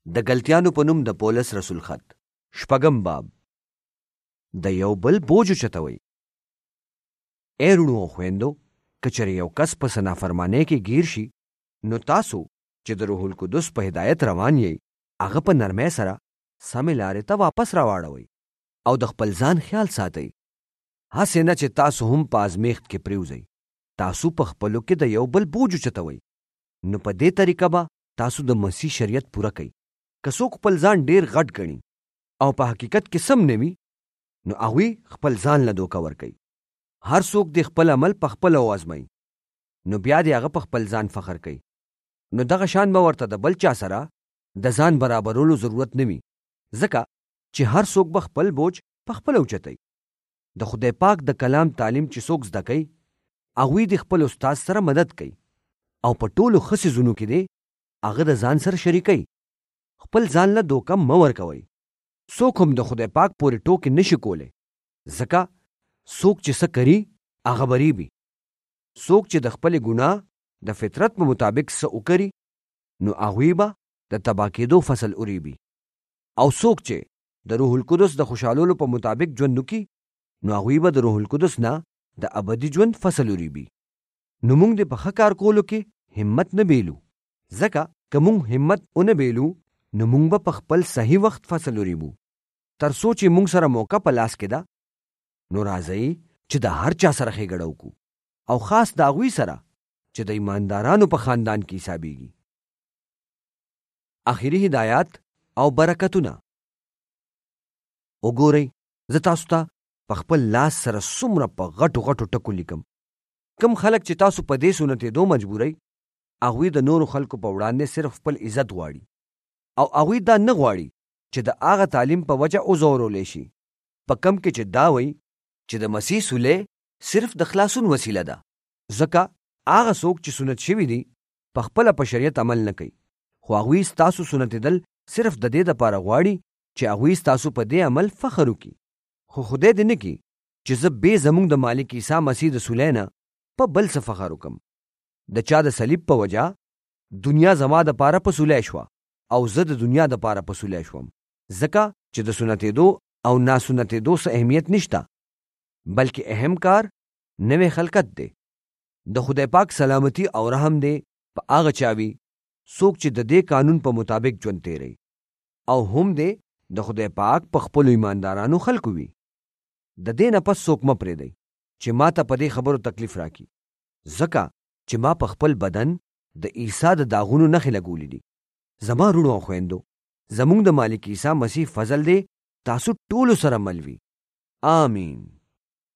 د غلطیانو په نوم د پولس رسول خط شپږم باب د یو بل بوج اوچتوئ. ای وروڼو او خویندو، که چېرې یو کس په څه نافرمانۍ کې ګیر شي، نو تاسو چې د روح القدس په هدایت روان یئ، هغه په نرمۍ سره سمې لارې ته واپس راواړوئ او د خپل ځان خیال ساتئ. هسې نه چې تاسو هم په ازمیښت کې پریوځئ. تاسو په خپلو کې د یو بل بوج اوچتوئ، نو په دې طریقه به تاسو د مسیح شریعت پوره کئ. که څوک خپل ځان ډیر غټ ګڼي او په حقیقت کې سم نه وي، نو هغوی خپل ځان له دوکه ورکوي. هر څوک د خپل عمل په خپله وازموي، نو بیا د هغه په خپل ځان فخر کوي. نو دغه شان به ورته د بل چا سره د ځان برابرولو ضرورت نه وي، ځکه چې هر څوک به خپل بوج په خپله اوچتوي. د خدای پاک د کلام تعلیم چې څوک زده کوي، هغوی د خپل استاد سره مدد کوي او په ټولو ښه څیزونو کې دی هغه د ځان سره شریکوي. خپل ځان له دوکه مه ورکوئ. څوک هم د خدای پاک پورې ټوکې نشي کولی، ځکه څوک چې څه کوي هغه بری وي. څوک چې د خپلې ګناه د فطرت په مطابق څه وکړي، نو هغوی به د تباه کېدو فصل وریبي. او څوک چې د روح القدس د خوشحالولو په مطابق ژوند وکړي، نو هغوی به د روح القدس نه د ابدي ژوند فصل وریبي. نو موږ د په ښه کار کولو کې همت نه بیلو، ځکه که موږ همت ونه بیلو، نو موږ به په خپل صحیح وخت فصل وریبو. تر څو چې موږ سره موقع په لاس کې ده، نو راځئ چې د هر چا سره ښېګړه وکړو، او خاص د هغوی سره چې د ایماندارانو په خاندان کې حسابیږي. آخري هدایات او برکتونه. وګورئ، زه تاسو ته په خپل لاس سره څومره په غټو غټو ټکو لیکم. کم خلک چې تاسو په دې سنتېدو مجبورئ، هغوی د نورو خلکو په وړاندې صرف خپل عزت غواړي، او هغوی دا نه غواړي چې د هغه تعلیم په وجه وځورولی شي، په کم کې چې دا وایي چې د مسیح صلح صرف د خلاصون وسیله ده. ځکه هغه څوک چې سنت شوي دي په خپله په شریعت عمل نه کوي، خو هغوی ستاسو سنتېدل صرف د دې دپاره غواړي چې هغوی ستاسو په دې عمل فخر وکړي. خو خدای دې نه کړي چې زه بې زموږ د مالک عیسی مسیح د صلح نه په بل څه فخر وکړم. د چا د صلیب په وجه دنیا زما دپاره په صلح شوه، او زه د دنیا دپاره په صلح شوم، ځکه چې د سنتېدو او ناسنتېدو څه اهمیت نشته، بلکې اهم کار نوې خلقت دی. د خدای پاک سلامتی او رحم دی په هغه چا وي څوک چې د دې قانون په مطابق ژوند تیروي، او هم دی د خدای پاک په خپلو ایماندارانو خلکو وي. د دې نه پس څوک مه پرېږدئ چې ما ته په دې خبرو تکلیف راکړي، ځکه چې ما په خپل بدن د عیسی د داغونو نښې لګولې دي. زما وروڼو او خویندو، زموږ د مالک عیسی مسیح فضل دی تاسو ټولو سره مل وي. آمین.